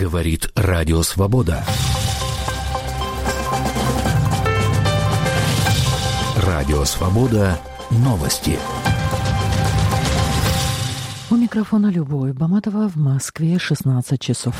Говорит Радио Свобода. Радио Свобода. Новости. У микрофона Любовь Баматова, в Москве 16 часов.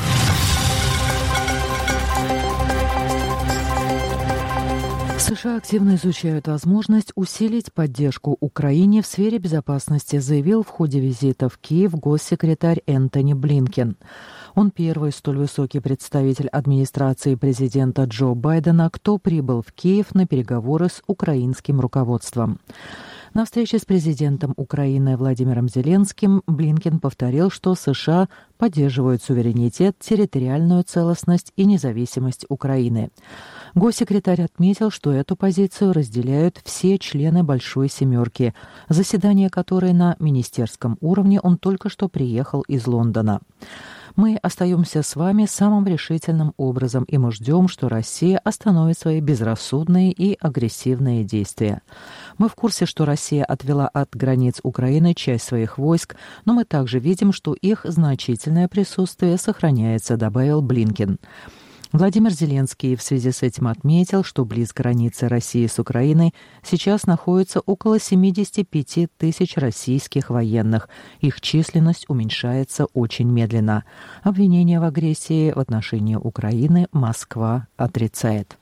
США активно изучают возможность усилить поддержку Украине в сфере безопасности, заявил в ходе визита в Киев госсекретарь Энтони Блинкен. Он первый столь высокий представитель администрации президента Джо Байдена, кто прибыл в Киев на переговоры с украинским руководством. На встрече с президентом Украины Владимиром Зеленским Блинкен повторил, что США поддерживают суверенитет, территориальную целостность и независимость Украины. Госсекретарь отметил, что эту позицию разделяют все члены «Большой семерки», заседание которой на министерском уровне он только что приехал из Лондона. «Мы остаемся с вами самым решительным образом, и мы ждем, что Россия остановит свои безрассудные и агрессивные действия. Мы в курсе, что Россия отвела от границ Украины часть своих войск, но мы также видим, что их значительное присутствие сохраняется», — добавил Блинкен. Владимир Зеленский в связи с этим отметил, что близ границы России с Украиной сейчас находится около 75 тысяч российских военных. Их численность уменьшается очень медленно. Обвинения в агрессии в отношении Украины Москва отрицает.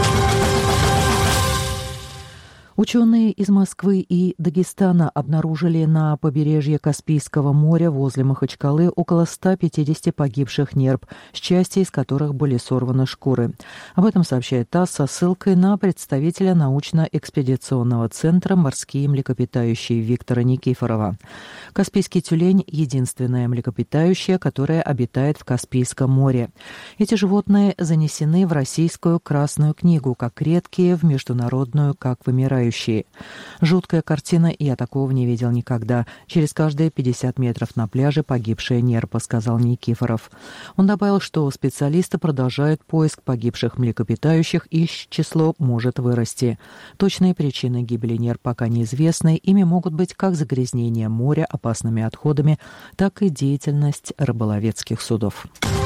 Ученые из Москвы и Дагестана обнаружили на побережье Каспийского моря возле Махачкалы около 150 погибших нерп, с части из которых были сорваны шкуры. Об этом сообщает ТАСС со ссылкой на представителя научно-экспедиционного центра «Морские млекопитающие» Виктора Никифорова. Каспийский тюлень – единственное млекопитающее, которое обитает в Каспийском море. Эти животные занесены в Российскую Красную книгу как редкие, в международную как вымирающие. Жуткая картина, я такого не видел никогда. Через каждые 50 метров на пляже погибшая нерпа, сказал Никифоров. Он добавил, что специалисты продолжают поиск погибших млекопитающих, и их число может вырасти. Точные причины гибели нерп пока неизвестны. Ими могут быть как загрязнение моря опасными отходами, так и деятельность рыболовецких судов.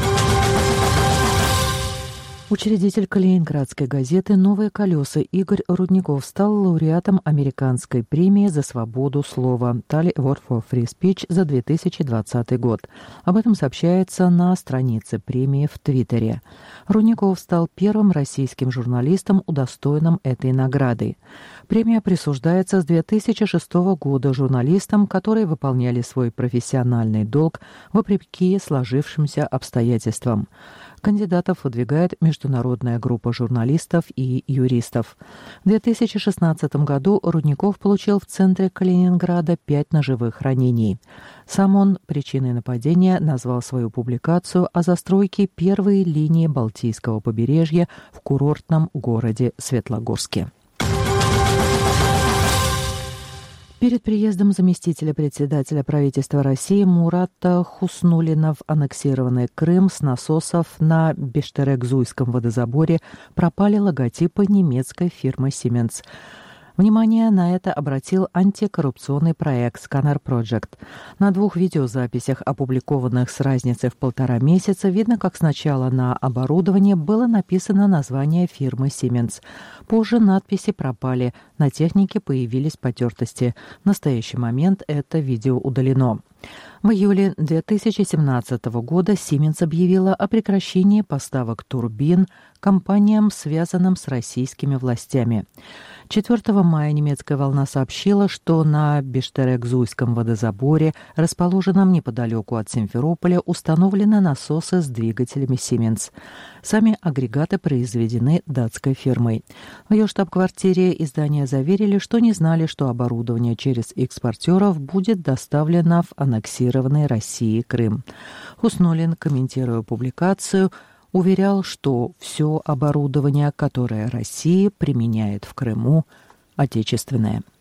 Учредитель Калининградской газеты «Новые колеса» Игорь Рудников стал лауреатом американской премии за свободу слова Tally Award for Free Speech за 2020 год. Об этом сообщается на странице премии в Твиттере. Рудников стал первым российским журналистом, удостоенным этой награды. Премия присуждается с 2006 года журналистам, которые выполняли свой профессиональный долг вопреки сложившимся обстоятельствам. Кандидатов выдвигает международная группа журналистов и юристов. В 2016 году Рудников получил в центре Калининграда 5 ножевых ранений. Сам он причиной нападения назвал свою публикацию о застройке первой линии Балтийского побережья в курортном городе Светлогорске. Перед приездом заместителя председателя правительства России Мурата Хуснуллина в аннексированный Крым с насосов на Бештерекзуйском водозаборе пропали логотипы немецкой фирмы Siemens. Внимание на это обратил антикоррупционный проект Scanner Project. На 2 видеозаписях, опубликованных с разницей в 1,5 месяца, видно, как сначала на оборудовании было написано название фирмы Siemens. Позже надписи пропали, на технике появились потертости. В настоящий момент это видео удалено. В июле 2017 года Siemens объявила о прекращении поставок турбин компаниям, связанным с российскими властями. 4 мая немецкая «Волна» сообщила, что на Бештерекзуйском водозаборе, расположенном неподалеку от Симферополя, установлены насосы с двигателями Siemens. Сами агрегаты произведены датской фирмой. В ее штаб-квартире издания заверили, что не знали, что оборудование через экспортеров будет доставлено в аннексированный Россией Крым. Хуснуллин, комментируя публикацию, уверял, что все оборудование, которое Россия применяет в Крыму, отечественное.